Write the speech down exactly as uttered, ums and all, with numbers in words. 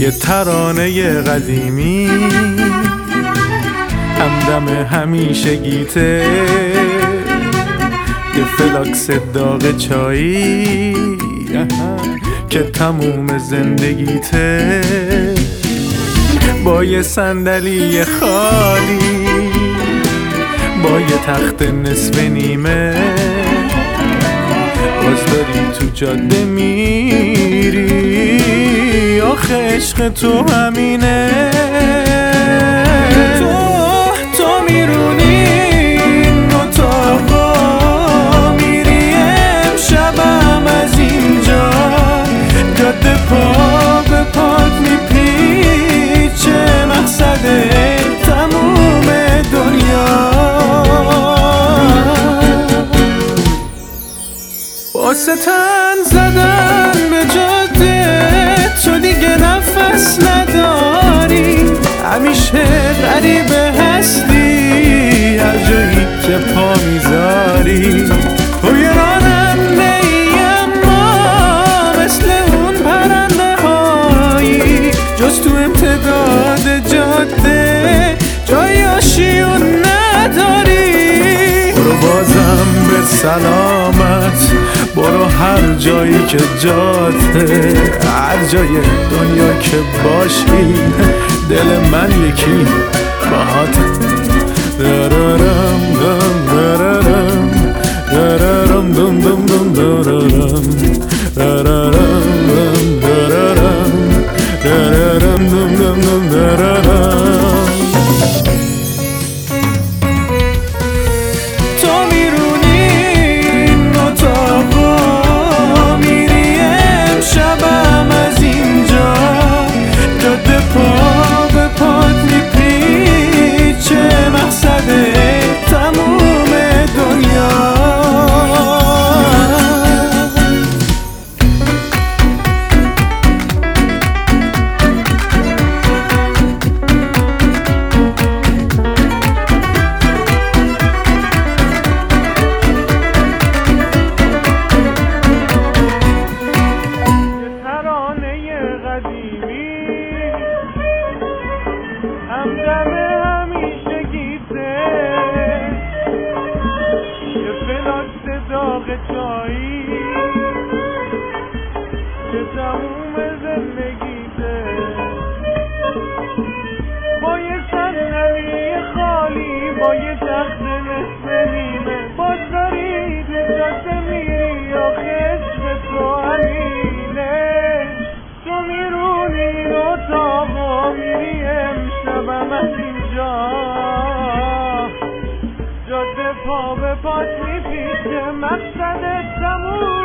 یه ترانه قدیمی همدم همیشگیته، یه فلاکس داغ چایی که تموم زندگیته، با یه صندلی خالی، با یه تخت نصف نیمه، باز داری تو جاده میری، آخه عشق تو همینه. تو تو میرونی این اتاقا، میری امشبم از اینجا، جاده پا به پات میپیچه، مقصد تموم دنیا. واسه تن زدن به جاده تو دیگه نفس نداری، همیشه غریبه هستی هر جایی که پا میذاری. تو یه راننده ای اما مثل اون پرنده هایی، جز تو امتداد جاده جای آشیون نداری. برو بازم به سلامت، برو هر جایی که جاته، هر جای دنیا که باشی دل من یکی باهاته. درارم دم درارم درارم دم دم دم درارم درارم دم درارم درارم دم دم دم درارم. همدم همیشگیته، یه فلاکس داغ چایی که تموم زندگیته، با یه صندلی خالی، با یه تخت نصف نیمه، باز داری تو جاده میری، آخه عشق تو همینه. تو میرونی این اتاقا، میری امشبم از اینجا، جاده پا به پات میپیچه، مقصد تموم